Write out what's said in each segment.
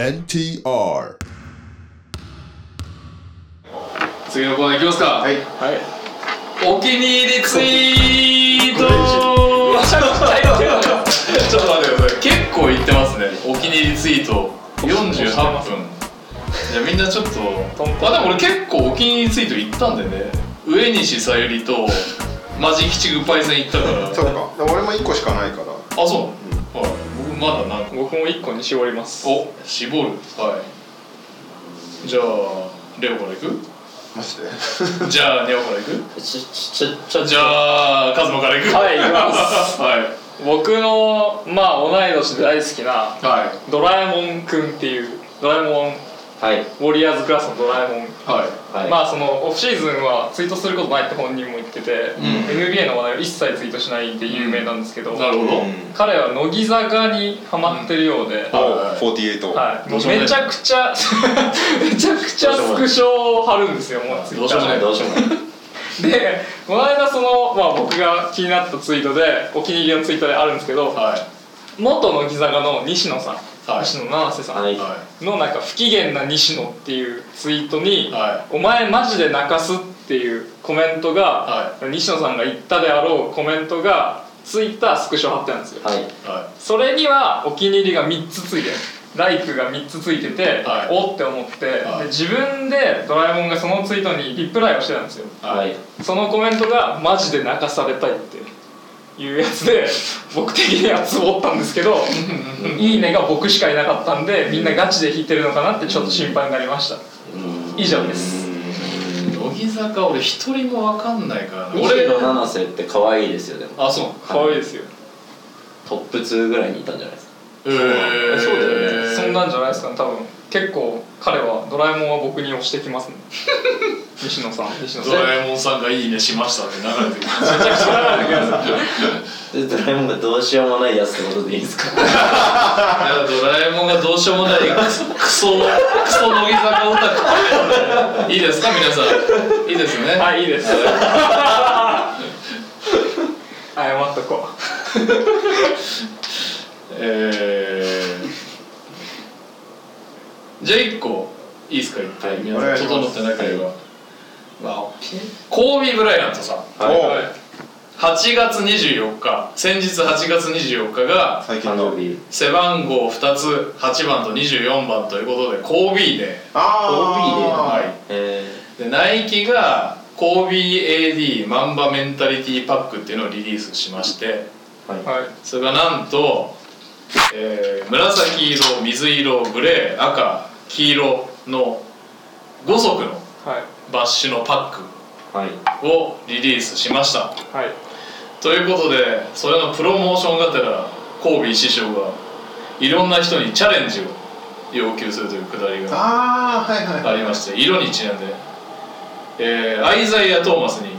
NTR 次のコーナーいきますか。 はい。 お気に入りツイートちょっと待ってください。結構言ってますね。お気に入りツイート48分。じゃあみんなちょっとでも俺結構お気に入りツイート言ったんでね。上西さゆりとマジ吉グッバイ戦行ったからそうか。でも俺も1個しかないから。 あ、そう、はい、僕まだ何個。 僕も1個に絞ります。 お、絞る。はい。じゃあレオからいく。 マジでじゃあネオからいく。じゃあカズマからいく。 はい、いきますはい。 僕の同い年で大好きな、 はい、 ドラえもんくんっていうドラえもん、 はい、 ウォリアーズクラスのドラえもん、 はいはい、そのオフシーズンはツイートすることないって本人も言ってて、NBA の話題を一切ツイートしないで有名なんですけど、 なるほど。 彼は乃木坂にハマってるようで、 48、 はい、めちゃくちゃスクショを貼るんですよ。もうツイッターでどうしようもないで、この間僕が気になったツイートでお気に入りのツイートであるんですけど、元乃木坂の西野さん、西野七瀬さんのなんか不機嫌な西野っていうツイートに、お前マジで泣かすっていうコメントが、西野さんが言ったであろうコメントがついたスクショ貼ってあるんですよ。それにはお気に入りが3つついてる、ライクが3つついてて、おって思って、で自分でドラえもんがそのツイートにリプライをしてたんですよ。そのコメントがマジで泣かされたいっていうやつで、僕的にはツボったんですけどいいねが僕しかいなかったんで、みんなガチで弾いてるのかなってちょっと心配になりました。以上です。 乃木坂俺一人も分かんないからな。 西野七瀬って可愛いですよ。でもあ、そう、 可愛いですよ。 トップ2ぐらいにいたんじゃないですか。 そうだよね。そんなんじゃないですかね。多分結構彼はドラえもんは僕に押してきますね西野さん、 ドラえもんさんがいいねしましたって流れてくる。めちゃくちゃ流れてくる。 ドラえもんがどうしようもないやつってことでいいですか。 ドラえもんがどうしようもないクソ乃木坂オタク。いいですか皆さん。いいですね。 はい、いいです。謝っとこう。 じゃあ1個いいですか。一回皆さん整ってなければ。コービー・ブライアントさん、8月24日、先日8月24日が背番号2つ8番と24番ということでコービーデー。でナイキがコービー AD マンバメンタリティパックっていうのをリリースしまして、それがなんと、紫色、水色、グレー、赤、黄色の5色のバッシュのパックをリリースしました。ということで、それのプロモーションがてらコービー師匠がいろんな人にチャレンジを要求するというくだりがありまして、色にちなんで、アイザイア・トーマスに、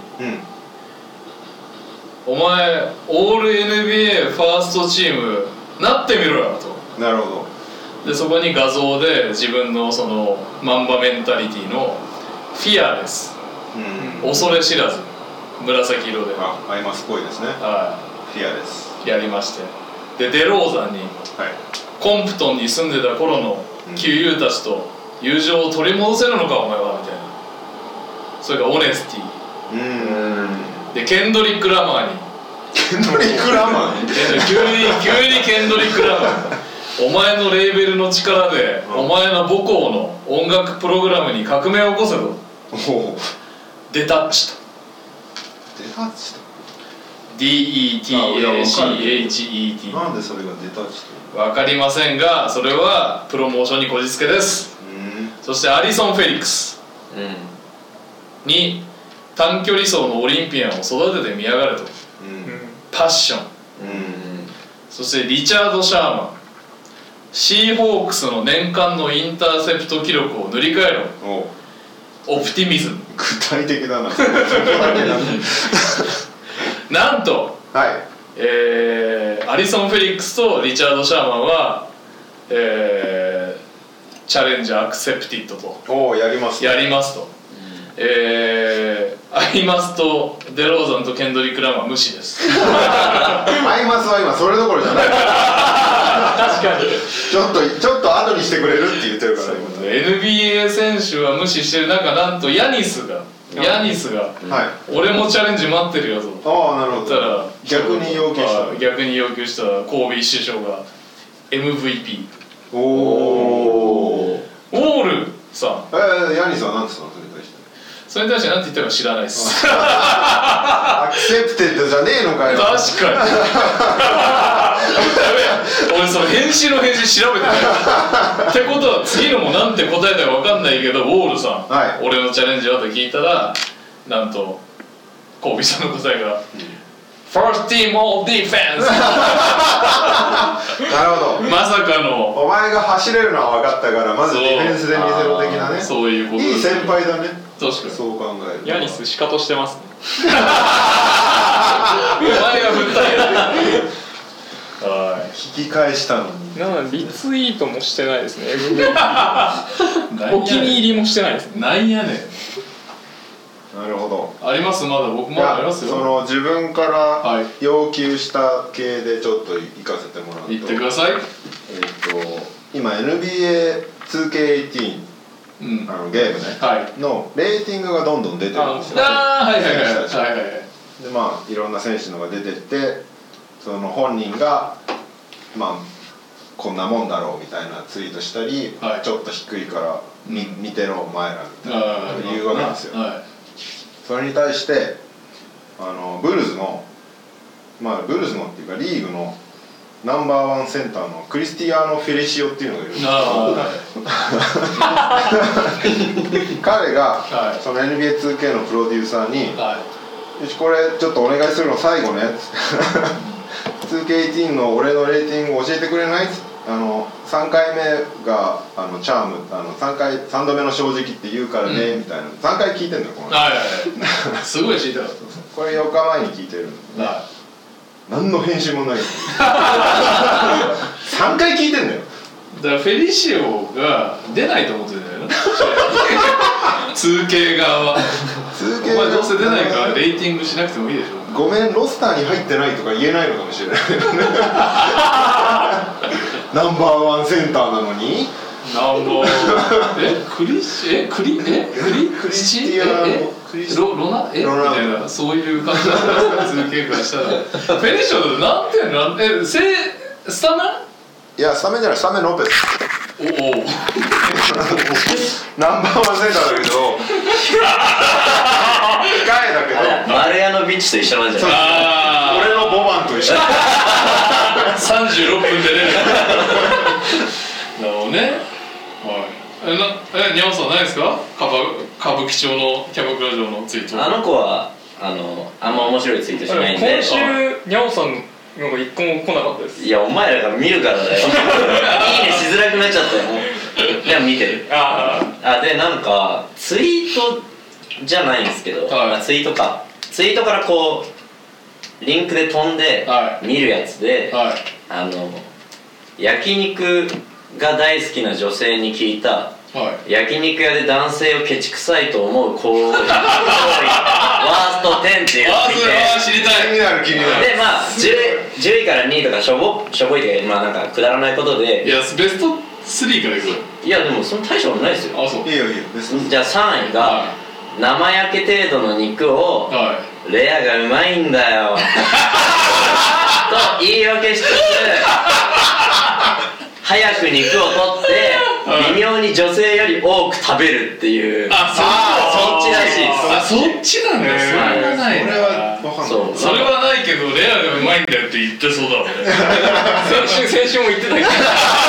お前オール NBA ファーストチームなってみろよと。 なるほど。 でそこに画像で自分のそのマンバメンタリティのフィアレス、恐れ知らず、紫色でアイマスっぽいですね。フィアレスやりまして、でデローザンに、コンプトンに住んでた頃の旧友たちと友情を取り戻せるのかお前はみたいな。それがオネスティで、ケンドリック・ラマーに急にケンドリック・ラマーお前のレーベルの力でお前の母校の音楽プログラムに革命を起こせと。デタッチとDETACHET。 なんでそれがデタッチと分かりませんが、それはプロモーションにこじつけです。そしてアリソン・フェリックスに短距離走のオリンピアンを育ててみやがれと、パッション。そしてリチャード・シャーマン、シーホークスの年間のインターセプト記録を塗り替えろ、オプティミズム。 具体的だななんと、アリソン・フェリックスとリチャード・シャーマンは、チャレンジャーアクセプティッドとやりますと、アイマスとデローザンとケンドリック・ラマー無視です。 アイマスは今それどころじゃないかにちょっと後にしてくれるって言ってるから、 NBA 選手は無視してる中、なんとヤニスが俺もチャレンジ待ってるよと。 ああ、なるほど。 だから逆に要求した神戸首相が MVP。 おールさん。 ヤニスは何ですか、 それに対して何て言ったか知らないっす。 アクセプテッドじゃねえのかよ。 確かに。俺その返信の返信調べてない。ってことは次のもなんて答えたか分かんないけど、ウォールさん、俺のチャレンジはと聞いたら、なんとコービーさんの答えがFirst team all defense。 なるほど。 まさかのお前が走れるのは分かったから、まずディフェンスで見せろ的なね。 そういうこと。 いい先輩だね。 確かにそう考える。 ヤニスシカトしてますね。 お前が振ったよ。 引き返したのに。 なのでリツイートもしてないですね。お気に入りもしてないですね。 なんやねん。 なるほど。 あります。まだ僕もありますよ。 その自分から要求した系でちょっと行かせてもらうと。 言ってください。 今 NBA2K18 ゲームね、のレーティングがどんどん出てるんですよ。でまあいろんな選手のが出てって、その本人がまあこんなもんだろうみたいなツイートしたり、ちょっと低いから見てろお前らみたいな言うわけですよ。それに対してブルズのっていうかリーグのナンバー1センターのクリスティアーノ・フェレシオっていうのがいるんですけど、彼がその NBA2K のプロデューサーに「よしこれちょっとお願いするの最後ね」っつって「2K18 の俺のレーティング教えてくれない?」っつって。3回目がチャーム3度目の正直って言うからね、みたいな3回聞いてんだよこの人。 すごい聞いてた。 これ4日前に聞いてるんで、何の返信もない3回聞いてんだよ。 だからフェリシオが出ないと思ってるんだよな。2K 側はお前どうせ出ないからレーティングしなくてもいいでしょ。 ごめんロスターに入ってないとか言えないのかもしれないナンバー1センターなのにクリスティアーノロナみたいな、そういう感じだったんですか。2K からしたらフェリシオだと何点スタメン？ いやスタメンじゃない、スタメンロペス。ナンバー1センターだけど控えだけどマルヤノビッチと一緒なんじゃない？ 俺のボバンと一緒。 36分で出る。なるほどね。ニャオさんないですか？歌舞伎町のキャバクラ嬢のツイート。 あの子はあんま面白いツイートしないんで。 今週ニャオさんのが一個も来なかったです。 いやお前らが見るからだよ。いいねしづらくなっちゃったよ。でも見てる。でなんかツイートじゃないんですけど、ツイートからこうリンクで飛んで見るやつで、焼肉が大好きな女性に聞いた、焼肉屋で男性をケチくさいと思う行為ワースト10っていうのを見て、 知りたい。 気になる。 でまあ10位から2位とかしょぼいでまあなんかくだらないことで、 いやベスト3からいく。 いやでもその大したことないですよ。 そう。 いいよ。 じゃあ3位が生焼け程度の肉をレアがうまいんだよと言い訳しつつ早く肉を取って微妙に女性より多く食べるっていう、そっちらしいです。 そっちなんだ。それはないな。それはないけどレアがうまいんだよって言ってそうだもんね。 先週も言ってたけど。お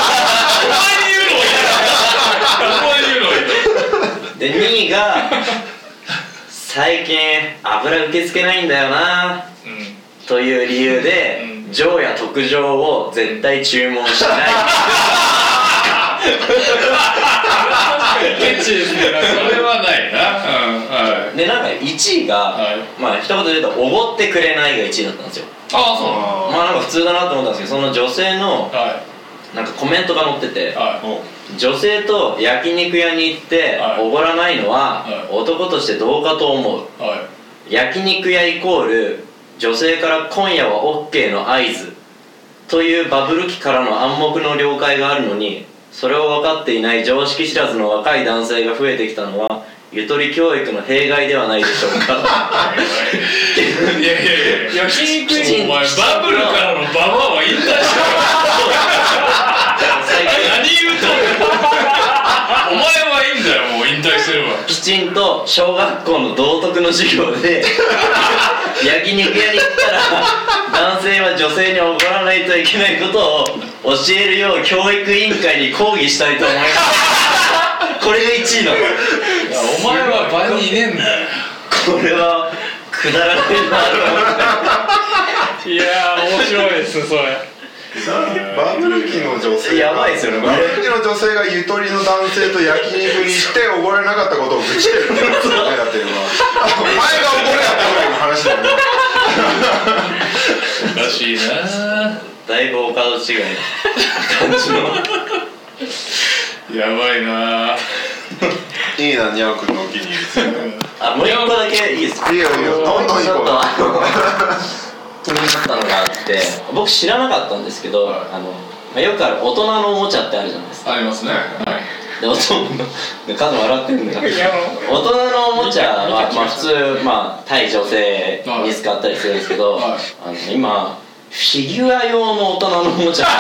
前に言うので2位が最近油受け付けないんだよな、という理由で上や特上を絶対注文しない。 ケチですね。 それはないな。 でなんか1位が、まあ一言で言うとおごってくれないが1位だったんですよ。 そう。 まあなんか普通だなと思ったんですけど、その女性のなんかコメントが載ってて、女性と焼肉屋に行っておごらないのは男としてどうかと思う。焼肉屋イコール女性から今夜は OK の合図というバブル期からの暗黙の了解があるのに、それを分かっていない常識知らずの若い男性が増えてきたのはゆとり教育の弊害ではないでしょうか。 いや焼肉お前バブルからのババアは引退した何言うとお前はいいんだよ、もう引退してれば。 きちんと小学校の道徳の授業で焼肉屋に行ったら男性は女性におごらないといけないことを教えるよう教育委員会に抗議したいと思います。これが1位なの。 お前は場にいねえんだよ。 これはくだらないなと思って。 いやー面白いですそれ。 バブル期の女性やばいですよね。 バブル期の女性がゆとりの男性と焼肉に行っておごれなかったことをぶちてるってことだっていうのはお前がおごれやったぐらいの話だよね。 おかしいな。 だいぶお門違いな感じの。 やばいな。 いいな、ニャオ君のお気に入り。 あ、もう一個だけいいですか。 いいよいいよ、どんどんいこう。 気になったのがあって、僕知らなかったんですけど、よくある大人のおもちゃってあるじゃないですか。 ありますね。 で、大人の数笑ってるんだけど、大人のおもちゃは普通対女性に使ったりするんですけど、今フィギュア用の大人のおもちゃ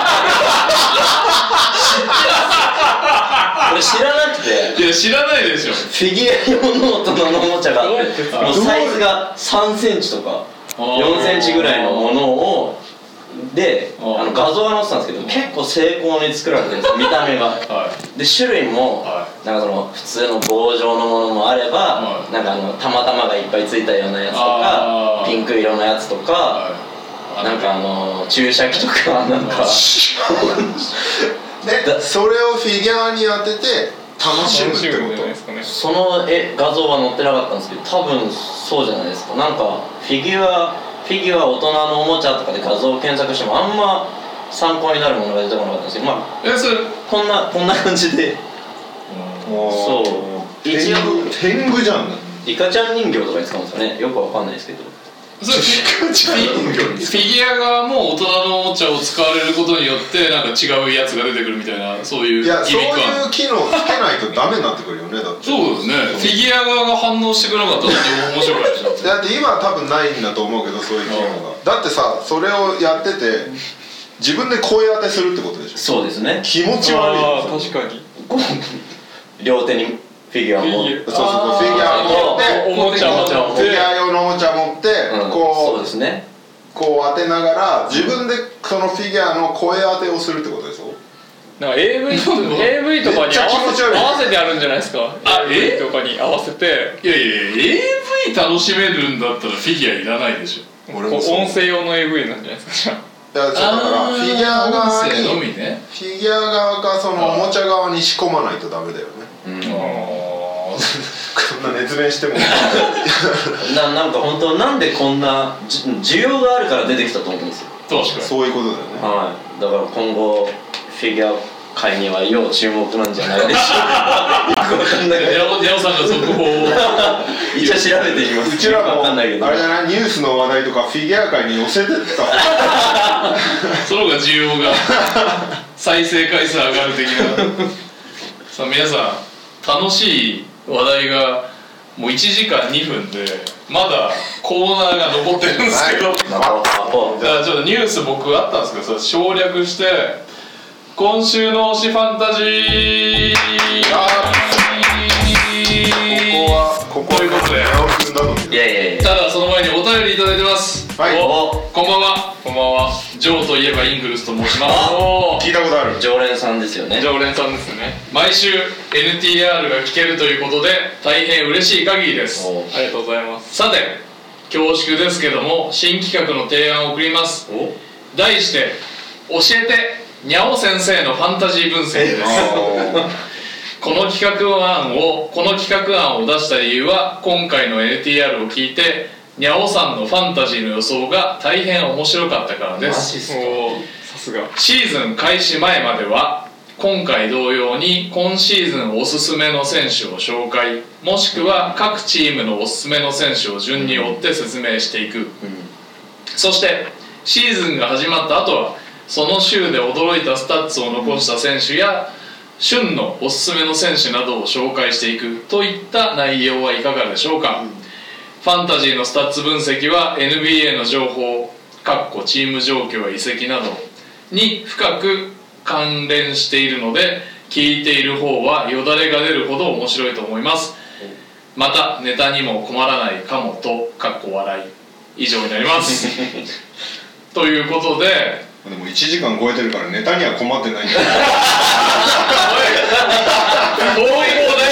俺知らなくて。 いや知らないでしょ。 フィギュア用の大人のおもちゃがあって、もうサイズが3センチとか4センチぐらいのものをで画像が載ってたんですけど、結構精巧に作られてるんですよ、見た目が。で種類もなんかその普通の棒状のものもあれば、なんか玉々がいっぱいついたようなやつとか、ピンク色のやつとか、なんか注射器とかなんかでそれをフィギュアに当てて楽しむってことですかね。 その画像は載ってなかったんですけど、多分そうじゃないですか。なんかフィギュア大人のおもちゃとかで画像を検索してもあんま参考になるものが出てこなかったんですけど、 それこんな感じで、 そう一応天狗じゃん。 イカちゃん人形とかに使うんですかね、よくわかんないですけど。 フィギュア側も大人のおもちゃを使われることによってなんか違うやつが出てくるみたいな、そういうギミックは。 そういう機能つけないとダメになってくるよね。だってそうですね。フィギュア側が反応してくれなかったら面白くないでしょ。 だって今は多分ないんだと思うけど、そういう機能が。だってさ、それをやってて自分で声当てするってことでしょ。 そうですね。 気持ち悪いよ。 確かに。 両手にフィギュアも、 そうフィギュアを持っておもちゃを持ってフィギュア用のおもちゃ持ってそうですね、 こう当てながら自分でそのフィギュアの声当てをするってことでしょ。 なんか AV とかに合わせてやるんじゃないですか。AV とかに合わせて。 いや AV 楽しめるんだったらフィギュアいらないでしょ。 音声用の AV なんじゃないですか。 だからフィギュア側にのみね。 フィギュア側がそのおもちゃ側に仕込まないとダメだよね。こんな熱弁してもなんか本当なんでこんな需要があるから出てきたと思うんですよ。 確かにそういうことだよね。 はい、だから今後フィギュア界には要注目なんじゃないでしょうか。よくわかんないけど、 ヤオさんが続報を一応調べてみます。 うちらもあれじゃない、ニュースの話題とかフィギュア界に寄せてったその方が需要が再生回数上がる的な。さあ皆さん、楽しい話題がもう1時間2分でまだコーナーが残ってるんですけど、だからちょっとニュース僕あったんですけど、それ省略して今週の推しファンタジー、 ここはということで、 いやいや、 ただその前にお便りいただいてます。 はい、 こんばんは。こんばんは。ジョーといえばイングルスと申します。 聞いたことある。 常連さんですよね。 常連さんですね。 毎週 NTR が聞けるということで大変嬉しい限りです。 ありがとうございます。 さて恐縮ですけども新企画の提案を送ります。題して教えてにゃお先生のファンタジー分析です。この企画案を出した理由は今回の NTR を聞いてにゃおさんのファンタジーの予想が大変面白かったからです。 さすが。 シーズン開始前までは今回同様に今シーズンおすすめの選手を紹介、もしくは各チームのおすすめの選手を順に追って説明していく、そしてシーズンが始まった後はその週で驚いたスタッツを残した選手や旬のおすすめの選手などを紹介していくといった内容はいかがでしょうか。ファンタジーのスタッツ分析は NBA の情報チーム状況や移籍などに深く関連しているので、聞いている方はよだれが出るほど面白いと思います。またネタにも困らないかもと笑い以上になりますということで、 でも1時間超えてるからネタには困ってないんだよどういう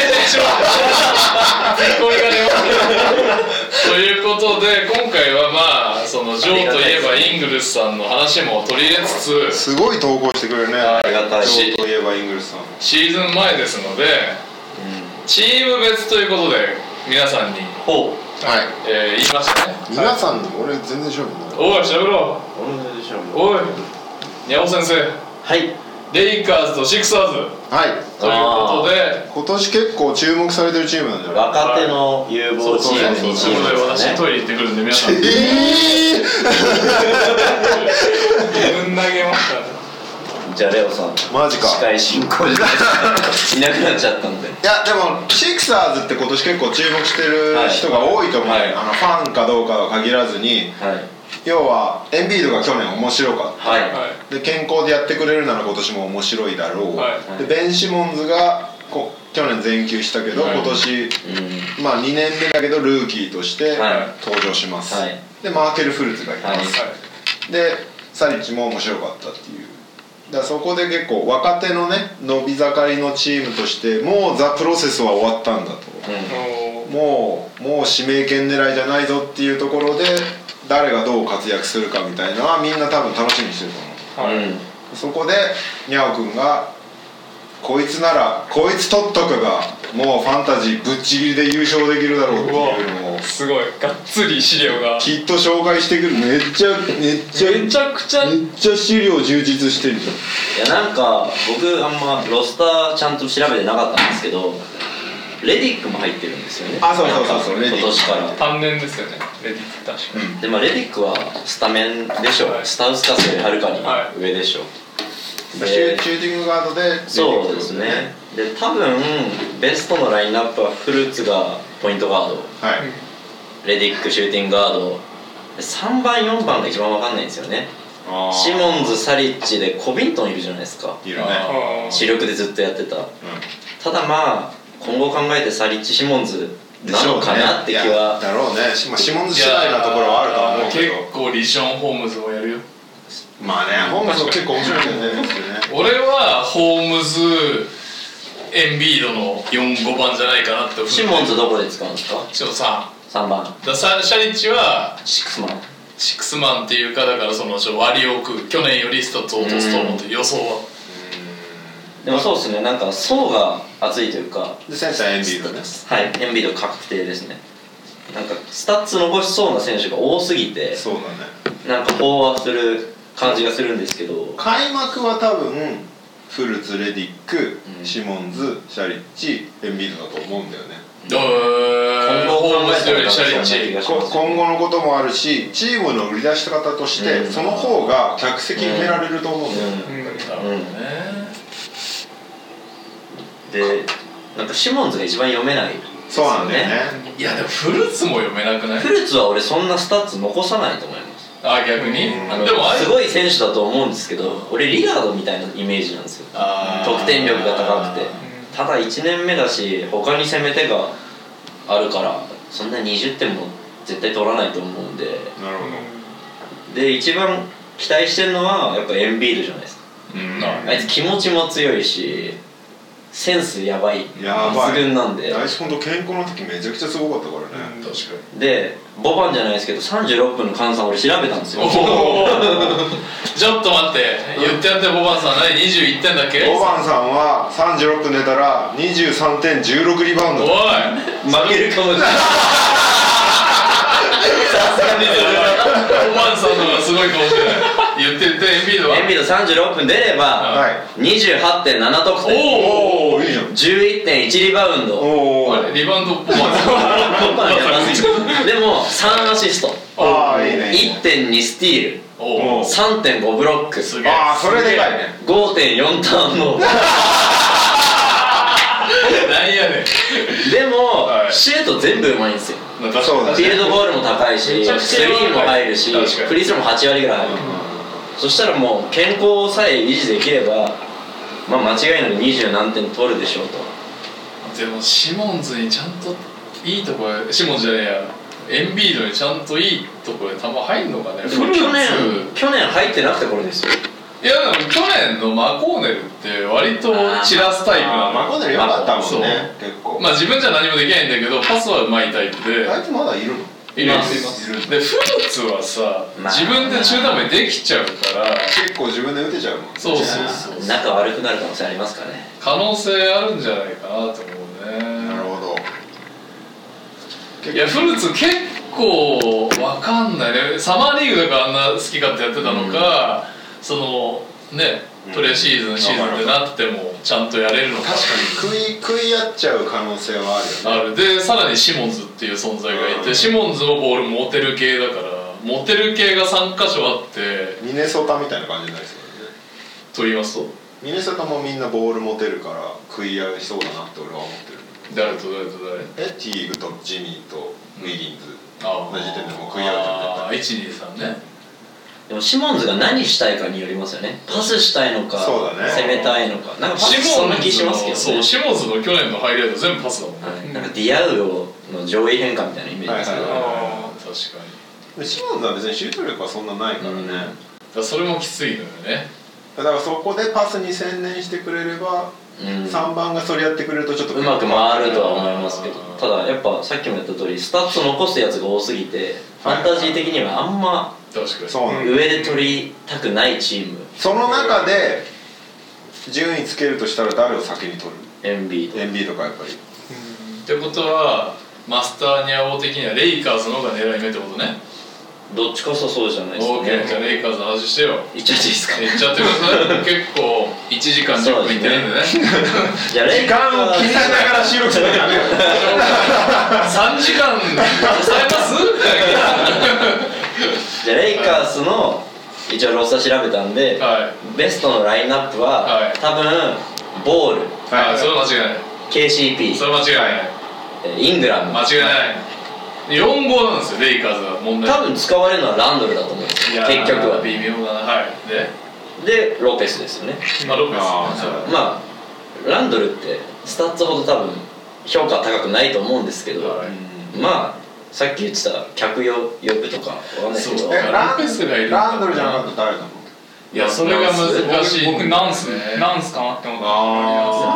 ということで、今回はまあそのジョーといえばイングルスさんの話も取り入れつつ、 すごい投稿してくれるね。 ありがたい。 ジョーといえばイングルスさん。 シーズン前ですので、チーム別ということで皆さんに言いましたね。 皆さんに俺全然しゃべんない。 おいしゃべろう。 俺も全然しゃべんない。 おいにゃお先生。 はい。 レイカーズとシクサーズ。 はい。 ということで今年結構注目されてるチームなんじゃない。 若手の有望チームにチームですね。私トイレ行ってくるんで皆さん。ぶん投げましたね。 じゃあレオさんマジか司会進行じゃないですかいなくなっちゃったんで。いやでもシクサーズって今年結構注目してる人が多いと思う、ファンかどうかは限らずに、要はエンビードが去年面白かった、で健康でやってくれるなら今年も面白いだろう、でベン・シモンズが去年全休したけど、今年、まあ2年目だけどルーキーとして登場します、でマーケル・フルツがいます、でサリッチも面白かったっていう。だからそこで結構若手のね伸び盛りのチームとしてもうザ・プロセスは終わったんだと、もう指名権狙いじゃないぞっていうところで誰がどう活躍するかみたいなのはみんな多分楽しみにしてると思う、そこでニャオ君がこいつならこいつ取っとくがもうファンタジーぶっちぎりで優勝できるだろうっていうのをすごいがっつり資料がきっと紹介してくる。めっちゃ資料充実してるじゃん。 いやなんか僕あんまロスターちゃんと調べてなかったんですけど、レディックも入ってるんですよね。 あ、そう今年から単年ですよねレディック確か、 でまあレディックはスタメンでしょ、スタウスカスよりはるかに上でしょ、 シューティングガードでそうですね。で多分ベストのラインナップはフルーツがポイントガード、レディックシューティングガード、3番4番が一番分かんないんですよね。シモンズ、サリッチでコビントンいるじゃないですか。 いるね。 主力でずっとやってた、ただまあ今後考えてサリッチ・シモンズなのかなって気は、 だろうね。シモンズ次第なところはあるとは思うけど、 結構リション・ホームズもやるよ。 まあね、ホームズ結構面白いけどね。 俺はホームズエンビードの4-5番じゃないかなって。 シモンズどこで使うんですか。3番シャリッチはシックスマンっていうか、だからその割り置く、去年より1つ落とすと思って予想は。 でもそうですね、なんか層が厚いというか。 でセンターエンビードです。 はい、エンビード確定ですね。なんかスタッツ残しそうな選手が多すぎて、 そうだね、 なんか飽和する感じがするんですけど、 開幕は多分フルツ、レディック、シモンズ、シャリッチ、エンビードだと思うんだよね。 今後のこともあるし、チームの売り出し方として、その方が客席埋められると思うんだよね。 で、なんかシモンズが一番読めない。 そうなんだよね。 いやでもフルーツも読めなくない？ フルーツは俺そんなスタッツ残さないと思います。 あ、逆に？ でもすごい選手だと思うんですけど、俺リガードみたいなイメージなんですよ。得点力が高くて、ただ1年目だし他に攻め手があるからそんな20点も絶対取らないと思うんで。なるほど。で一番期待してるのはやっぱエンビードじゃないですか。あいつ気持ちも強いしセンスやばい、抜群なんで。 あいつほんと健康の時めちゃくちゃすごかったからね。 確かに。 でボバンじゃないですけど36分の換算俺調べたんですよ。 ちょっと待って、言ってやってボバンさん何21点だっけ？ ボバンさんは36分出たら23点16リバウンド。 おい負けるかもしれない。さすがにボバンさんの方がすごいかもしれない。言ってエンビードは？エンビード 36分出れば 28.7 得点。 おお、いいじゃん。 11.1 リバウンド。 おお、リバウンドボバンさん。 でも3アシスト。 ああ、いいね。 1.2 スティール。 3.5 ブロック、 すげえ。 ああそれでかいね。 5.4 ターンのなんやねん。 でも、シュート全部うまいんですよ。フィールドゴールも高いし、スリーも入るし、フリースローも8割ぐらい入る。そしたらもう健康さえ維持できれば、まあ間違いなく20何点取るでしょうと。 でもシモンズにちゃんといいところ、シモンズじゃねえや、エンビードにちゃんといいところで球入んのかね。 でも去年入ってなくてこれですよ。 いやでも去年のマコーネルって割と散らすタイプなの。 マコーネル良かったもんね、結構。 まあ自分じゃ何もできないんだけどパスはうまいタイプで。 あいつまだいるの？ います。でフルーツはさ、自分で中途半端にできちゃうから結構自分で打てちゃうもん。 そう仲悪くなる可能性ありますかね。 可能性あるんじゃないかなと思うね。 なるほど。いやフルーツ結構わかんないね。サマーリーグだからあんな好き勝手やってたのか、そのねプレシーズンシーズンってなってもちゃんとやれるのか。 確かに食い合っちゃう可能性はあるよね。 ある。でさらにシモンズっていう存在がいて、シモンズもボール持てる系だから、持てる系が3箇所あって、 ミネソタみたいな感じになりそうだね。 と言いますと、 ミネソタもみんなボール持てるから食い合いそうだなって俺は思ってる。 誰と誰？ ティーグとジミーとウィギンズの時点でもう食い合うじゃん。 123ね。 でもシモンズが何したいかによりますよね。パスしたいのか、 そうだね、 攻めたいのか。なんかパスそんな気しますけどね。 そう、シモンズの去年のハイライト全部パスだもんね。 なんかディアウオの上位変化みたいなイメージですけど、 確かに。シモンズは別にシュート力はそんなないからね、 だそれもきついのよね。 だからそこでパスに専念してくれれば、3番がそれやってくれるとちょっとうまく回るとは思いますけど、ただやっぱさっきも言った通りスタッツを残すやつが多すぎて、ファンタジー的にはあんま上で取りたくないチーム。 その中で順位つけるとしたら誰を先に取る？ エンビードかやっぱり。 ってことはマスターニャオ的にはレイカーズの方が狙い目ってことね。 どっちかそうじゃないですかね。 OK、じゃあレイカーズの話してよ。 いっちゃっていいですか？ いっちゃってください。結構1時間10分いってるんでね。 じゃあレイカーズ時間を気にしながら収録するのやめよう。 3時間抑えます？ じゃあレイカーズの一応ロスター調べたんで、ベストのラインナップは多分ボール、 それ間違いない。 KCP、 それ間違いない。 イングラム、 間違いない。4号なんですよ、レイカーズが問題。 多分使われるのはランドルだと思うんですよ、結局は。 微妙だな。はい。 でロペスですよね。 ロペス。 まあランドルってスタッツほど多分評価高くないと思うんですけど、まあさっき言ってた客呼ぶとかわかんないですけど、 ランドルじゃなかったら誰だもん。 いやそれが難しい。 僕ナンスかなって思った。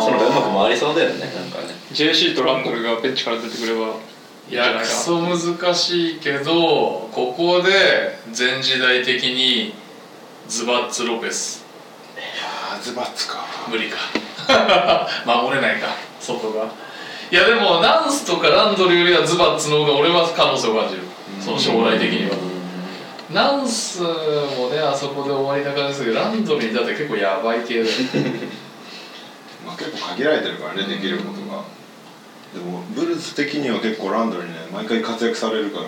その方がうまく回りそうだよね。なんかね JC とランドルがベンチから出てくればいやクソ難しいけど、ここで前時代的にズバッツ・ロペス。 いやズバッツか無理か。守れないか外が。いやでもナンスとかランドルよりはズバッツの方が俺は可能性を感じる。その将来的には。ナンスもねあそこで終わりな感じですけど、ランドルにだって結構やばい系だよ。 まあ結構限られてるからね、できることが。でもブルース的には結構ランドルにね毎回活躍されるから、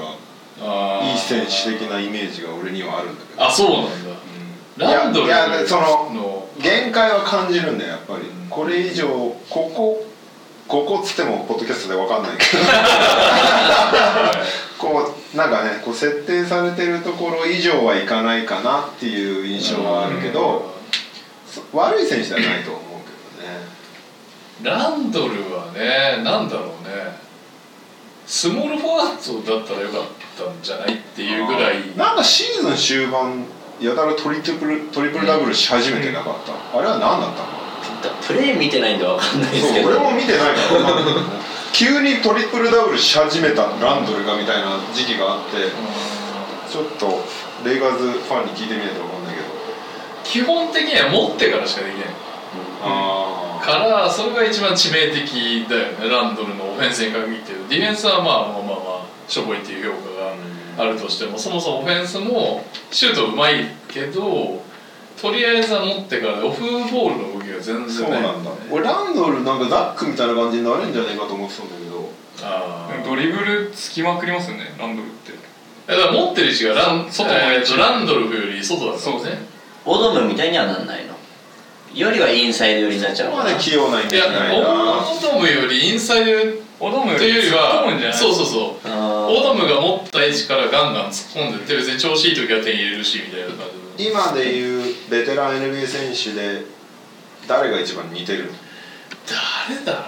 いい選手的なイメージが俺にはあるんだけど。 あ、そうなんだ。ランドルいやその限界は感じるんだよやっぱり。これ以上ここっつってもポッドキャストで分かんないけどこうなんかねこう設定されてるところ以上はいかないかなっていう印象はあるけど、悪い選手ではないと思うけどね。 ランドルはね、なんだろうね、スモールフォワードだったらよかったんじゃないっていうぐらい。 なんかシーズン終盤やたらトリプルダブルし始めてなかった、あれは何だったの？ プレー見てないんで分かんないですけど、 俺も見てないから分かんないけど急にトリプルダブルし始めたランドルがみたいな時期があって、ちょっとレイカーズファンに聞いてみないと分かんないけど、 基本的には持ってからしかできない、からそれが一番致命的だよね、ランドルのオフェンスに限って。ディフェンスはまあしょぼいっていう評価があるとしても、そもそもオフェンスもシュートうまいけどとりあえずは持ってからでオフボールの動きが全然ない、ね、 そうなんだ。俺ランドルなんかザックみたいな感じになるんじゃないかと思ってたんだけど、 ドリブルつきまくりますよねランドルって。 だから持ってる位置がランドルフより外だからね。 オドムみたいにはなんないのよりはインサイド寄りになっちゃうのかな。 まで器用ないんじゃないかな。 オドムよりインサイドというよりはそうオドムが持った位置からガンガン突っ込んでって別に調子いい時は点入れるしみたいな感じ。今でいうベテラン NBA 選手で誰が一番似てる？ 誰だろうな。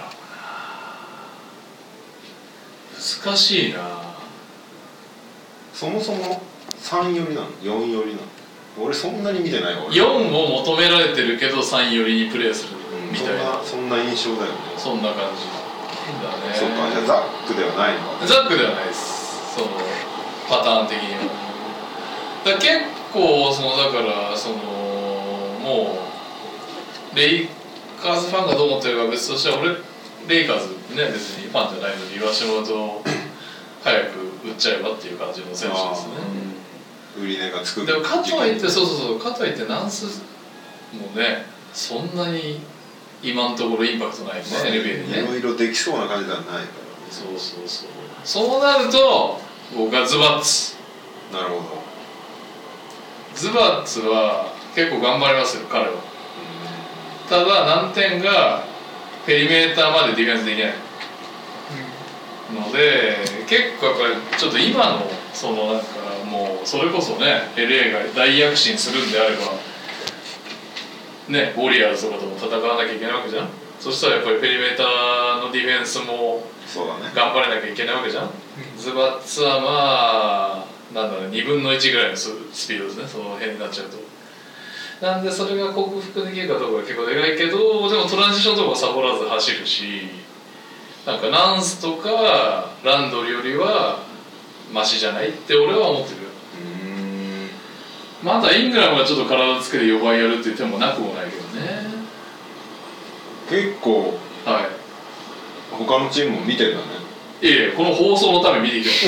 難しいな。 そもそも3寄りなの4寄りなの？俺そんなに見てないわ。 4を求められてるけど3寄りにプレーするみたいな、 そんな印象だよね。 そんな感じだね。 そうか、じゃあザックではないのか。 ザックではないです、そのパターン的には。だ結構だからもうレイカーズファンがどう思ってるか別としては、俺レイカーズね別にファンじゃないのに言わしてもらうと早く打っちゃえばっていう感じの選手ですね。 売り値がつく。 でもかといってかといってナンスもねそんなに今のところインパクトないよね、NBA でね。 いろいろできそうな感じではないからね。 そうなると僕はズバッツ。 なるほど。 ズバッツは結構頑張りますよ彼は。ただ難点がペリメーターまでディフェンスできないので、結構やっぱりちょっと今のなんかもうそれこそね LA が大躍進するんであればねウォリアーズとかとも戦わなきゃいけないわけじゃん。そしたらやっぱりペリメーターのディフェンスも頑張れなきゃいけないわけじゃん。ズバッツはまあなんだろう2分の1ぐらいのスピードですね、その辺になっちゃうと。なんでそれが克服できるかどうかが結構でかいけど、でもトランジションとかサボらず走るし、なんかナンスとかランドルよりはマシじゃないって俺は思ってるよ。まだイングラムがちょっと体つけて4倍やるっていう手もなくもないけどね。 結構はい他のチームも見てるんだね。 いやこの放送のために見ていく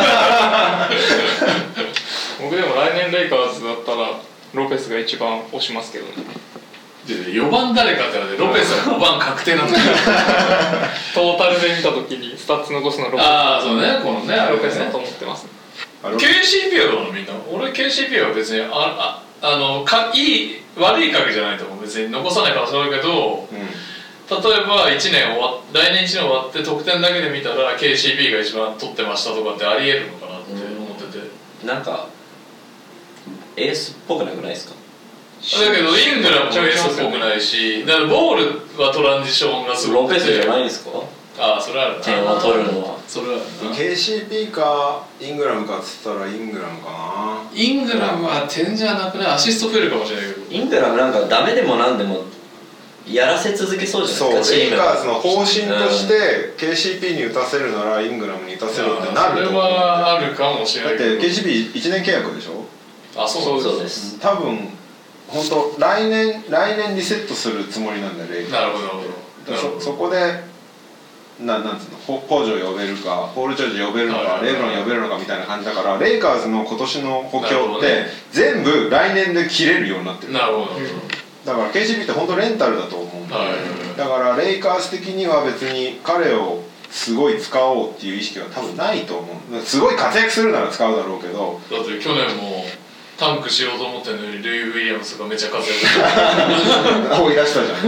僕でも来年レイカーズだったらロペスが一番推しますけどね。 で4番誰かって言われてロペスは5番確定なんだトータルで見たときにスタッツ残すのロペス。 ああそうね、このねロペスだと思ってます、ね。 KCP はどうなのみんな。俺 KCP は別にいい悪い影じゃないと思う。別に残さない可能性はあるけど、例えば来年1年終わって得点だけで見たら KCP が一番取ってましたとかってありえるのかなって思ってて、 なんかエースっぽくなくないですか。 だけどイングラムもエースっぽくないし、だからボールはトランジションがすごくて。 ロペスじゃないですか。 ああそれあるな、 点を取るのは。 それはあるな。 KCP かイングラムかっつったらイングラムかな。 イングラムは点じゃなくね、アシスト増えるかもしれないけど、 イングラムなんかダメでもなんでもやらせ続けそうじゃないですか。 レイカーズの方針として、KCP に打たせるならイングラムに打たせるってなると思う。 それはあるかもしれないけど。 だって KCP1 年契約でしょ。 あ、そうです。 多分本当来年リセットするつもりなんだよレイカーズ。 なるほど。 そこでなんつうの、ポージョ呼べるかポール・ジョージ呼べるのかレブロン呼べるのかみたいな感じだから、レイカーズの今年の補強って全部来年で切れるようになってる。 なるほど。 だから KCP って本当レンタルだと思うんだよ、だからレイカーズ的には別に彼をすごい使おうっていう意識は多分ないと思う。すごい活躍するなら使うだろうけど、 だって去年もタンクしようと思ってるのにルイ・ウィリアムスがめっちゃ活躍して追い出したじゃん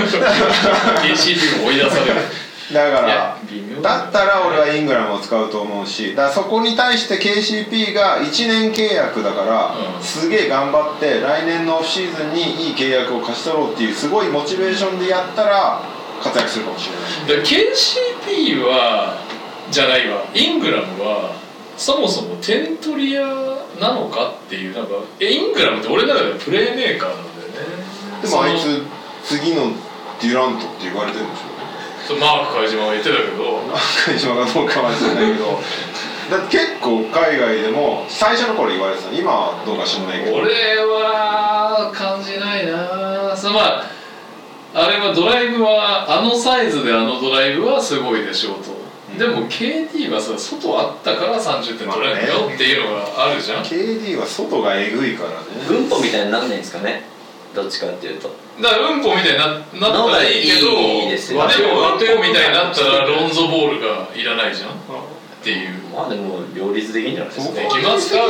KCP も追い出される。 だからだったら俺はイングラムを使うと思うし、だからそこに対して KCP が1年契約だから、すげえ頑張って来年のオフシーズンにいい契約を勝ち取ろうっていうすごいモチベーションでやったら活躍するかもしれない。 KCP はじゃないわ、イングラムはそもそも点取り屋なのかっていう、なんかイングラムって俺の中ではプレーメーカーなんだよね。 でもあいつ次のデュラントって言われてるんでしょ。 マーク海島が言ってたけど、 マーク海島がどうかは知らないけどだって結構海外でも最初の頃言われてた。今はどうか知らないけど俺は感じないな。あれはドライブはあのサイズであのドライブはすごいでしょうと、でも KD はさ外あったから30点取れるよっていうのがあるじゃん。 KD は外がえぐいからね。 うんこみたいになんないんですかね、どっちかっていうと。 だからうんこみたいに なったらいいけど、 いいですよね。 でもうんこみたいになったらロンゾボールがいらないじゃんっていうまあでも両立できんじゃないですか。 できますか。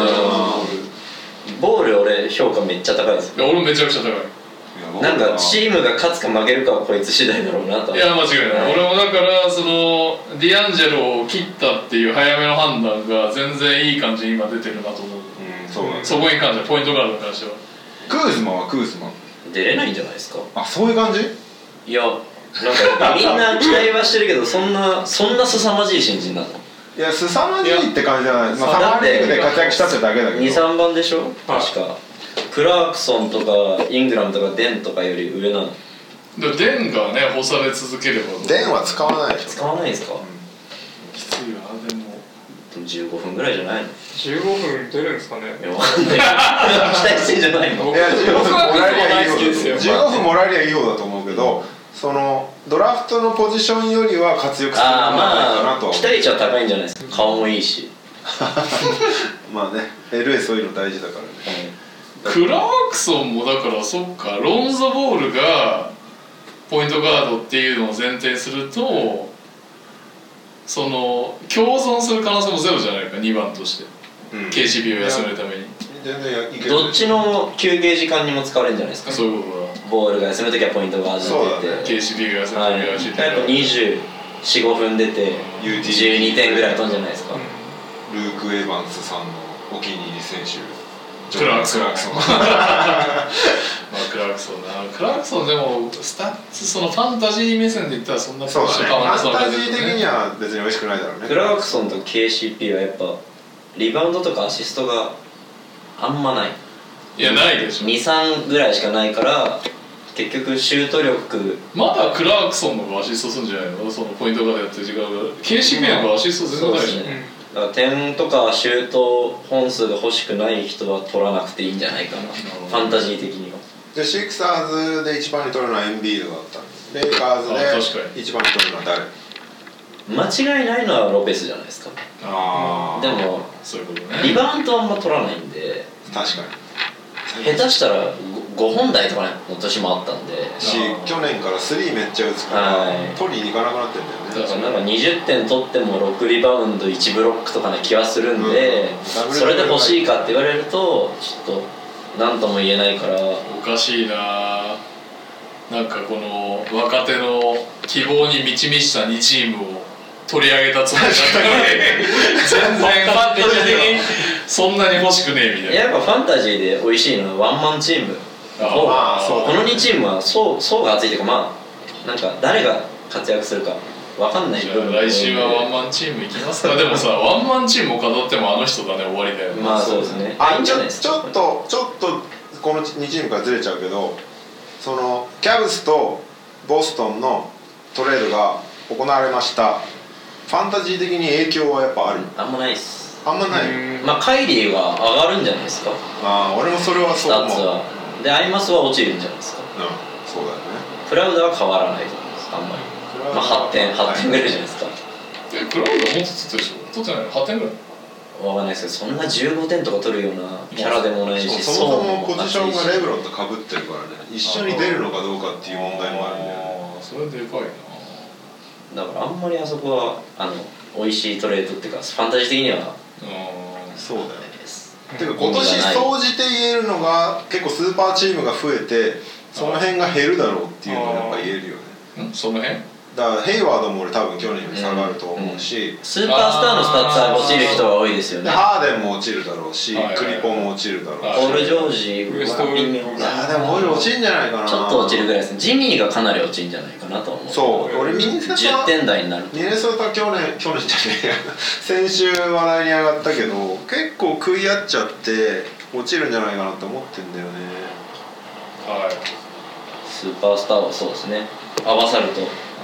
ボール俺評価めっちゃ高いです。 俺もめちゃくちゃ高い。 なんかチームが勝つか負けるかはこいつ次第だろうなと。 いや間違いない、俺もだからそのディアンジェロを切ったっていう早めの判断が全然いい感じに今出てるなと思う。そこに関してはポイントガードに関しては。 クーズマはクーズマ出れないんじゃないですか。 あ、そういう感じ。 いやなんかみんな期待はしてるけどそんな凄まじい新人なの。 いや凄まじいって感じじゃない。まあサマーリーグで活躍したってだけだけど 2,3 番でしょ確か。クラークソンとかイングラムとかデンとかより上なの。 デンがね干され続ければ。 デンは使わないでしょ。 使わないですか。 きついわ。でも 15分ぐらいじゃないの。 15分出るんですかね。 いや分かんない期待してんじゃないの。 いや15分もらえりゃいい方15分もらえりゃいい方だと思うけど、そのドラフトのポジションよりは活躍するのではないかなと。 期待値は高いんじゃないですか。顔もいいしまあね LA そういうの大事だからね。 クラークソンもだからそっか、ロンゾボールがポイントガードっていうのを前提にするとその共存する可能性もゼロじゃないか、2番として、KCP を休めるために全然いける。 どっちの休憩時間にも使われるんじゃないですか。 そういうことだ。 ボールが休むときはポイントガード出て、 KCP が休むときはしっかりと24、5分出て12点ぐらい飛んじゃないですか。 ルーク・エヴァンスさんのお気に入り選手クラークソンまあクラークソンな。クラークソンでもスタッツそのファンタジー目線で言ったらそんなそうだね。ファンタジー的にはは別に美味しくないだろうね。 クラークソンと KCP はやっぱリバウンドとかアシストがあんまない。 いやないでしょ。 2,3 ぐらいしかないから結局シュート力。 まだクラークソンの方がアシストするんじゃないの、そのポイントガードやってる時間が。 KCP の方がアシスト全然ないでしょ。 だから点とかシュート本数が欲しくない人は取らなくていいんじゃないかな、ファンタジー的には。 でシクサーズで一番に取るのはエンビードだった。レイカーズで一番に取るのは誰。 間違いないのはロペスじゃないですか。 あでもそういうことね。 リバウンドはあんま取らないんで、 確かに下手したら5本台とかの年もあったんで、 去年から3めっちゃ打つから、取りに行かなくなってんだよね。 だからなんか20点取っても6リバウンド1ブロックとかな気はするんで、それで欲しいかって言われるとちょっと何とも言えないから。 おかしいな。なんかこの若手の希望に満ち満ちた2チームを取り上げたつもりだったのに全然ファンタジー的にそんなに欲しくねえみたいな。 やっぱファンタジーで美味しいのはワンマンチーム。この2チームは層が厚いというか、まあなんか誰が活躍するか分かんない部分。 来週はワンマンチームいきますか。でもさワンマンチームを飾ってもあの人だね終わりだよね。 まあそうですね。いいんじゃないですか。 ちょっとこの2チームからずれちゃうけど、そのキャブスとボストンのトレードが行われました。ファンタジー的に影響はやっぱある？ あんまないっす。 あんまない。 まあカイリーは上がるんじゃないですか。 ああ俺もそれはそう思う。 スタッツはでアイマスは落ちるんじゃないですか。 そうだよね。 プラウダは変わらないと思います。あんまり。まあ8点ぐらいじゃないですか。 プラウダはもっと取ってるでしょ。取ってない8点ぐらい。 わかんないですけど、そんな15点とか取るようなキャラでもないし、 そもそもポジションがレブロンと被ってるからね、一緒に出るのかどうかっていう問題もあるんだよね。 それでかいな。だからあんまりあそこは美味しいトレードっていうかファンタジー的にはそうだよね。てか今年総じて言えるのが結構スーパーチームが増えてその辺が減るだろうっていうのがやっぱ言えるよね。 その辺だからヘイワードも俺多分去年より下がると思うし、 スーパースターのスタッツは落ちる人が多いですよね。 ハーデンも落ちるだろうし、クリポも落ちるだろうし、 ポール・ジョージウエストウルでもポール落ちるんじゃないかな。 ちょっと落ちるぐらいですね。ジミーがかなり落ちるんじゃないかなと思う。 そう俺ミネソタ 10点台になる。 ミネソタ去年じゃねえや先週話題に上がったけど結構食い合っちゃって落ちるんじゃないかなって思ってんだよね。 はい。 スーパースターはそうですね。合わさると。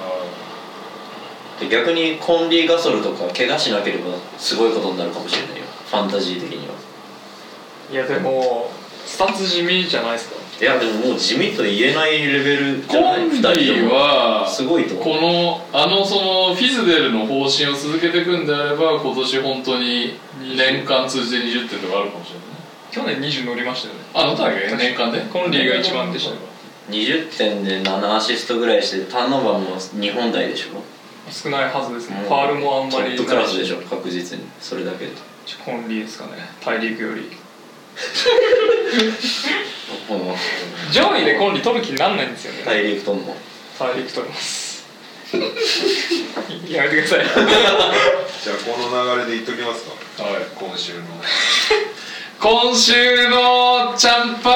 逆にコンリー・ガソルとか怪我しなければすごいことになるかもしれないよ、ファンタジー的には。 いやでもスタッツ地味じゃないですか。 いやでももう地味と言えないレベルじゃない。 コンリーはすごいと思う。 そのフィズデルの方針を続けていくんであれば今年本当に年間通じて20点とかあるかもしれない。 去年20乗りましたよね。 乗ったんだっけ年間で。 コンリーが一番でしたよ。 20点で7アシストぐらいしてターンオーバーも2本台でしょ。 少ないはずですね。ファールもあんまりトップクラスでしょ確実に。それだけでコンリーですかね、大陸より上位でコンリー取る気になんないんですよね。 大陸取んの？ 大陸取りますやめてくださいじゃあこの流れで言っときますか。はい、今週のチャンパ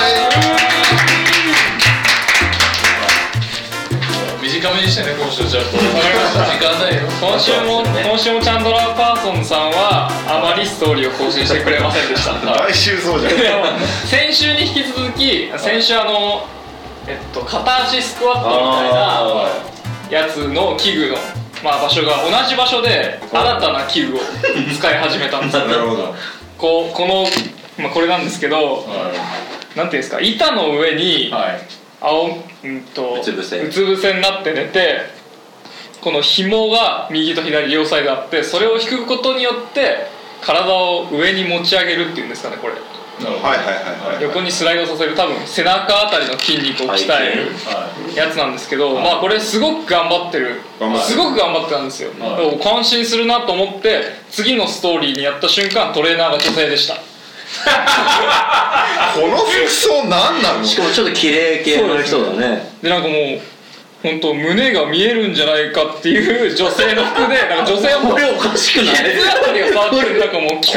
短めにしてね、今週ちゃんと分かりました。時間ないよ。 今週もチャンドラー・パーソンさんはあまりストーリーを更新してくれませんでした来週そうじゃん先週に引き続き、先週片足スクワットみたいなやつの器具の、場所が同じ場所で新たな器具を使い始めたんですよね。 なるほど。 これなんですけど、なんていうんですか、板の上に、うつ伏せになって寝て、この紐が右と左両サイドあって、それを引くことによって体を上に持ち上げるっていうんですかね、これ。横にスライドさせる、多分背中あたりの筋肉を鍛えるやつなんですけど、これすごく頑張ってる、すごく頑張ってたんですよ。感心するなと思って次のストーリーにやった瞬間、トレーナーが女性でしたこの服装何なの？ しかもちょっと綺麗系の人だね。 でなんかもう本当胸が見えるんじゃないかっていう女性の服で、なんか女性はもうこれおかしくない？ ケツあたりが触ってる、なんかもう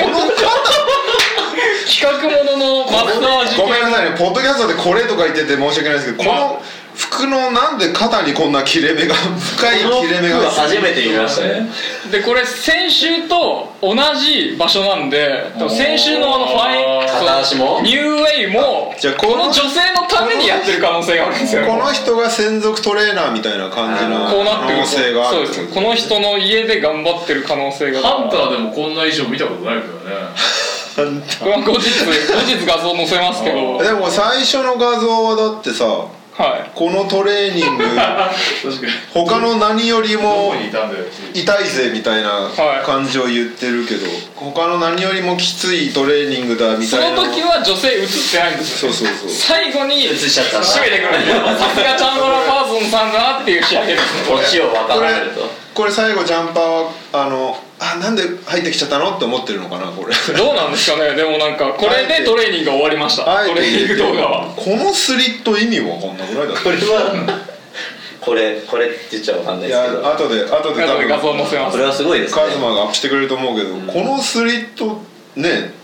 企画もののマッサージ。 ごめんなさいね、ポッドキャストでこれとか言ってて申し訳ないですけど、この服のなんで肩にこんな切れ目が深い切れ目が初めて見ましたね。 でこれ先週と同じ場所なんで、先週のファイン片足もニューウェイもこの女性のためにやってる可能性があるんですよ。 この人が専属トレーナーみたいな感じの可能性がある。 そうです。この人の家で頑張ってる可能性が。 ハンターでもこんな衣装見たことないけどねこれは後日画像載せますけど。 でも最初の画像はだってさ、このトレーニング他の何よりも痛いぜみたいな感じを言ってるけど、他の何よりもきついトレーニングだみたいな。 その時は女性映ってないんですよ。 そう最後に映しちゃったな。 締めてくる。さすがチャンドラー・パーソンさんだなっていう仕上げですね。 こっちを分かられると。 これ最後ジャンパーはなんで入ってきちゃったのって思ってるのかな、これ。 どうなんですかね。でもなんかこれでトレーニングが終わりました。トレーニング動画は。 このスリット意味わかんなくないだろ。 これはこれって言っちゃわかんないですけど。 いや後で多分画像載せます。 これはすごいですね。 カズマがアップしてくれると思うけど、このスリットね。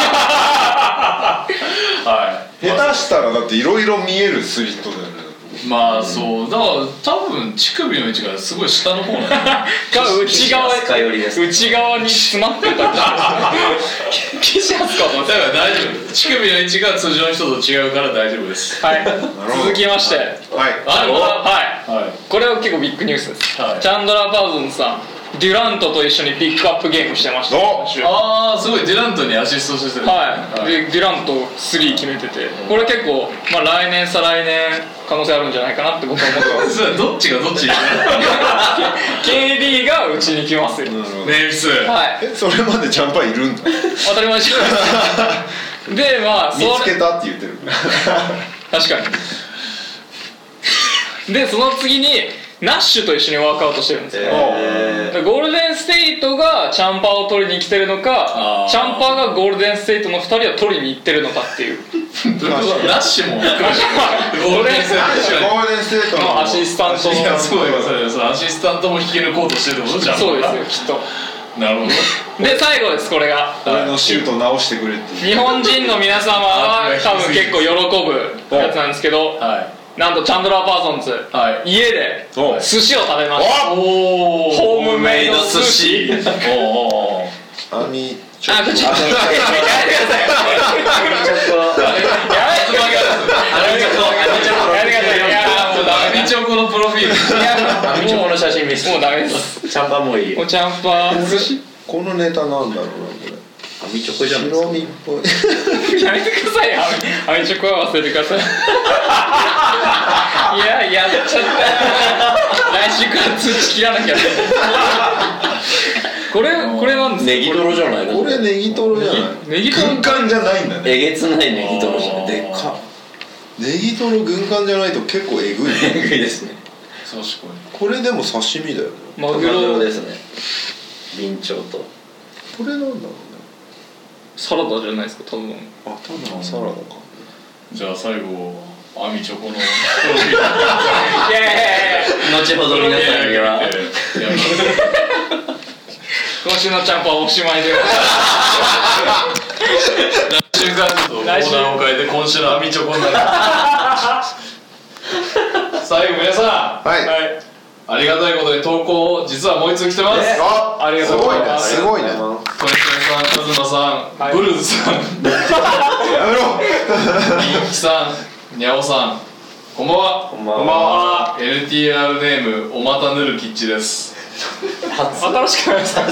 下手したらだっていろいろ見えるスリットだよね。 そうだから多分乳首の位置がすごい下の方なんだ内側に詰まってた岸安かも。 だから大丈夫。乳首の位置が通常の人と違うから大丈夫です。 はい。続きまして、これは結構ビッグニュースです。チャンドラー・パーソンさん、デュラントと一緒にピックアップゲームしてました。 すごい。デュラントにアシストしてる。 でデュラント3決めてて、これ結構来年再来年可能性あるんじゃないかなって僕は思ってます。 どっちがどっち KD がうちに来ますよ。 ネイビス。 それまでジャンパーいるんだ。 当たり前です。で見つけたって言ってる。 確かに。でその次にナッシュと一緒にワークアウトしてるんですよ。ゴールデンステイトがチャンパーを取りに来てるのか、チャンパーがゴールデンステイトの2人を取りに行ってるのかっていう。 ナッシュもゴールデンステイトのアシスタントの。 そうアシスタントも引き抜こうとしてるってことじゃん。 そうですよ、きっと。 なるほど。で最後です。これが俺のシュート直してくれって日本人の皆様は多分結構喜ぶやつなんですけど、なんとチャンドラー・パーソンズ、家で寿司を食べました。ホームメイド寿司。 口やめてください。アミチョコのプロフィール。 アミチョコの写真見せて。 もうダメです。 チャンパーもいい。 もうチャンパー寿司。 このネタなんだろうな、これ。 アミチョコじゃん。白身っぽい。 やめてくださいよ。アミチョコは忘れてください。やっちゃった。来週から通知切らなきゃ。これなんですか。 ネギトロじゃないの。 これネギトロじゃない。軍艦じゃないんだね。 えげつないネギトロじゃない。でっか。 ネギトロ軍艦じゃないと結構えぐい。 えぐいですね。 確かにこれでも刺身だよね。 マグロですね。ビンチョウとこれなんだろうね。 サラダじゃないですか多分。 あ、多分サラダか。 じゃあ最後アミチョコのいやいやいや後ほど皆さんには今週のチャンプはおしまいで。 来週からちょっとコーナーを変えて今週のアミチョコになる。最後皆さん、 はい、 ありがたいことに投稿実はもう一つ来てます。 ありがとうございます。すごいね。トニトニさん、カズマさん、ブルズさん、やめろ。ミンキさん、ニャオさん、こんばんは。 こんばんは。 NTR ネームおまたぬるきっちです。 新しくないですか。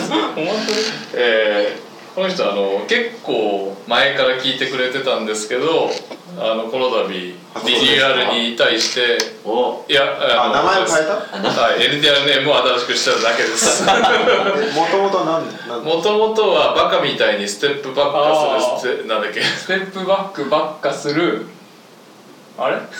この人結構前から聞いてくれてたんですけど、この度リニューアルに対して、いや名前を変えた？ はい、NTR ネームを新しくしただけです。 もともとはバカみたいにステップバックするなんだっけ？ ステップバックばっかする。あれ？忘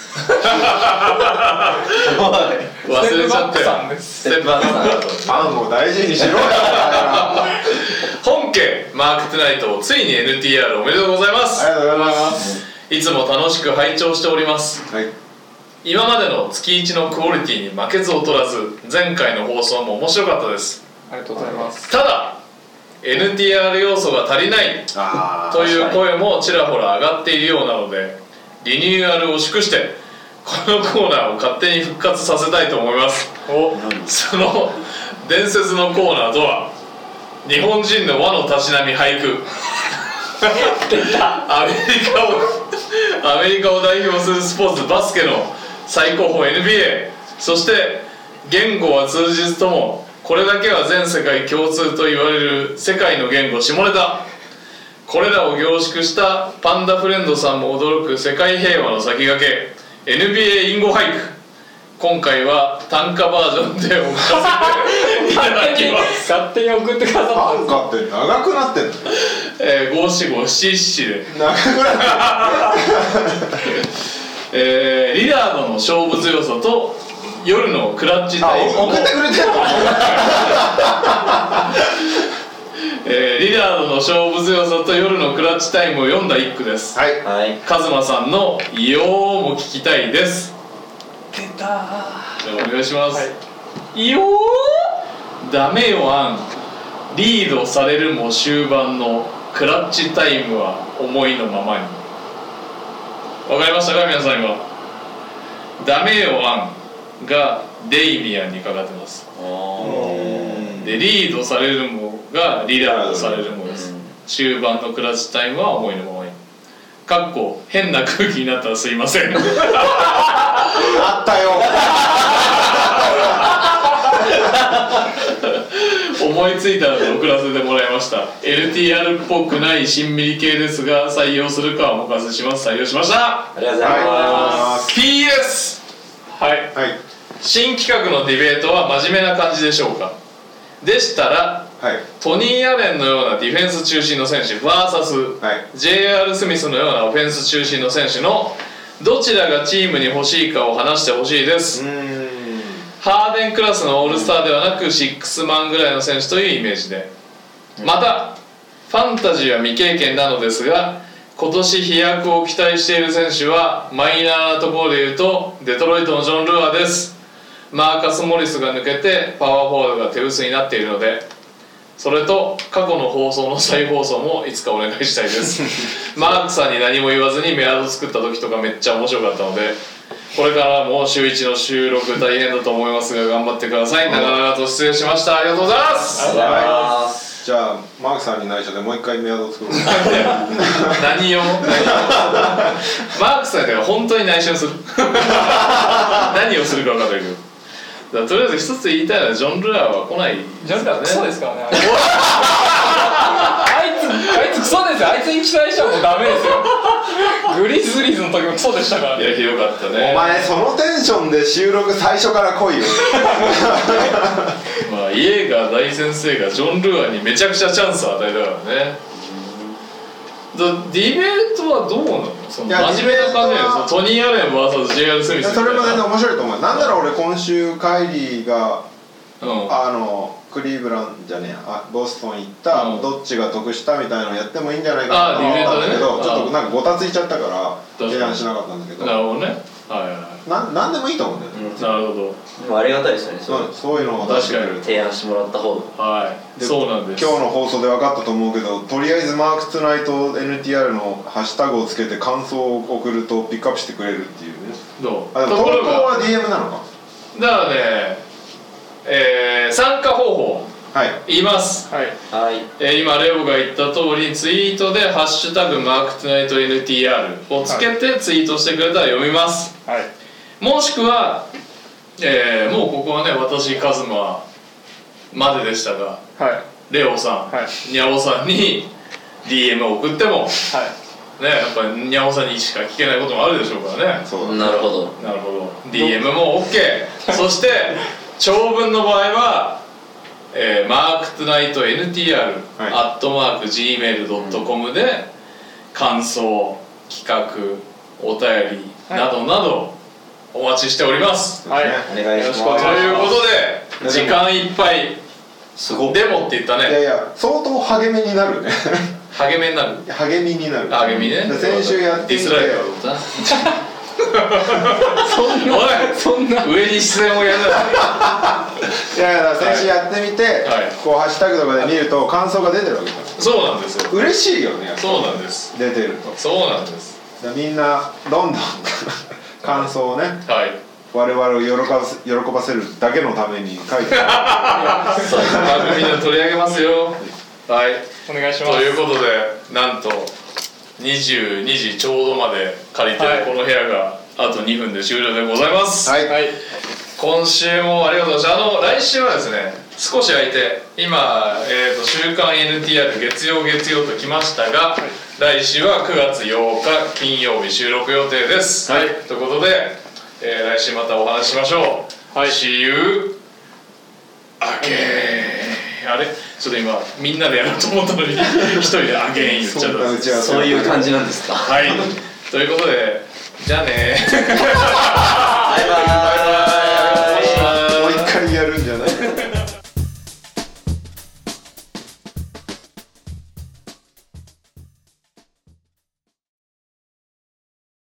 れちゃったよ。 ステップバックさん。 ファンを大事にしろよ。 本家マークトゥナイトついに NTR おめでとうございます。 ありがとうございます。 いつも楽しく拝聴しております。 はい。 今までの月1のクオリティに負けず劣らず、前回の放送も面白かったです。 ありがとうございます。 ただ NTR 要素が足りないという声もちらほら上がっているようなので、リニューアルを祝してこのコーナーを勝手に復活させたいと思います。その伝説のコーナーとは、日本人の和のたしなみ俳句。アメリカを代表するスポーツバスケの最高峰 NBA、 そして言語は通じずともこれだけは全世界共通と言われる世界の言語下ネタ、これらを凝縮したパンダフレンドさんも驚く世界平和の先駆け NBA 隠語俳句、今回は短歌バージョンで送らせていただきます。 勝手に送ってくださった。 短歌って長くなってんの？ 5、4、5、7、7で長くなってる。リラードの勝負強さと夜のクラッチタイムを送ってくれてるの？ リラードの勝負強さと夜のクラッチタイムを読んだ一句です。 はい、 カズマさんの「いよー」も聞きたいです。 出たー。 じゃあお願いします。 いよー。ダメよアン、リードされるも終盤のクラッチタイムは思いのままに。わかりましたか皆さん？今ダメよアンがデイミアンにかかってます。でリードされるもがリラードされるもです。終盤のクラッチタイムは思いのままに。かっこ変な空気になったらすいません。 あったよ。 思いついたので送らせてもらいました。 LTR っぽくないしんみり系ですが、採用するかはお任せします。採用しました。 ありがとうございます。 PS、 はい、新企画のディベートは真面目な感じでしょうか？でしたら、トニー・アレンのようなディフェンス中心の選手 VS、JR スミスのようなオフェンス中心の選手のどちらがチームに欲しいかを話してほしいです。ハーデンクラスのオールスターではなくシックスマンぐらいの選手というイメージで、またファンタジーは未経験なのですが、今年飛躍を期待している選手はマイナーなところでいうとデトロイトのジョン・ルアーです。マーカス・モリスが抜けてパワーフォワードが手薄になっているので、それと過去の放送の再放送もいつかお願いしたいです。マークさんに何も言わずにメアド作った時とかめっちゃ面白かったので、これからも週1の収録大変だと思いますが頑張ってください。長々と失礼しました。ありがとうございます。 ありがとうございます。 じゃあマークさんに内緒でもう一回メアド作ろう。 何をマークさんでは本当に内緒する。何をするか分かんないけど、とりあえず一つ言いたいのはジョン・ルアーは来ないジョン・ルアークソですからね。あいつクソですよ。あいつに期待したらもうダメですよ。グリズリーズの時もクソでしたからね。 いやひどかったね。 お前そのテンションで収録最初から来いよ。 まあイエーガー大先生がジョン・ルアーにめちゃくちゃチャンスを与えたからね。 ディベートはどうなの？その真面目な感じでトニー・アレン vs.J.R. スミス。 それも全然面白いと思う。なんなら俺今週カイリーが、クリーブランじゃねえボストン行った、どっちが得したみたいなのやってもいいんじゃないかなと思ったんだけど、ちょっとなんかごたついちゃったから提案しなかったんだけど。 なるほどね。 なんでもいいと思うんだよね。 なるほど。 でもありがたいですよね。 そういうのを出してくれる。 提案してもらった方が。 はい。そうなんです。 今日の放送で分かったと思うけど、とりあえずマークツナイト NTR のハッシュタグをつけて感想を送るとピックアップしてくれるっていうね。 どう？ 投稿は DM なのか。 だからね、参加方法。言います、今レオが言った通りツイートで「ハッシュタグマークトゥナイト NTR」をつけてツイートしてくれたら読みます、もしくは、もうここはね私カズマまででしたが、レオさん、ニャオさんに DM を送っても、ね、やっぱりニャオさんにしか聞けないこともあるでしょうからね。 なるほど DM も OK そして長文の場合はマークトゥナイト NTR @gmail.com で感想、企画、お便りなどなどお待ちしております。 お願いします。ということで時間いっぱいでもって言ったね。 いや相当励みになるね。 励みになる。 励みになる。 励みね。 先週やってみて。ディスライクだろ。 そんな上に出演をやるな。 いや先週やってみて、こうハッシュタグとかで見ると感想が出てるわけだ。 そうなんですよ。 嬉しいよね。 そうなんです。 出てると。 そうなんです。 みんなどんどん感想をね、我々を喜ばせるだけのために書いてある。 番組で取り上げますよ。はい。 お願いします。 ということでなんと22時ちょうどまで借りてるこの部屋があと2分で終了でございます。今週もありがとうございました。来週はですね少し空いて今、週刊 NTR 月曜と来ましたが、来週は9月8日金曜日収録予定です。ということで、来週またお話ししましょう。See you again。あれちょっと今みんなでやろうと思ったのに一人でアゲイン言っちゃった。 そういう感じなんですか。 ということでじゃあね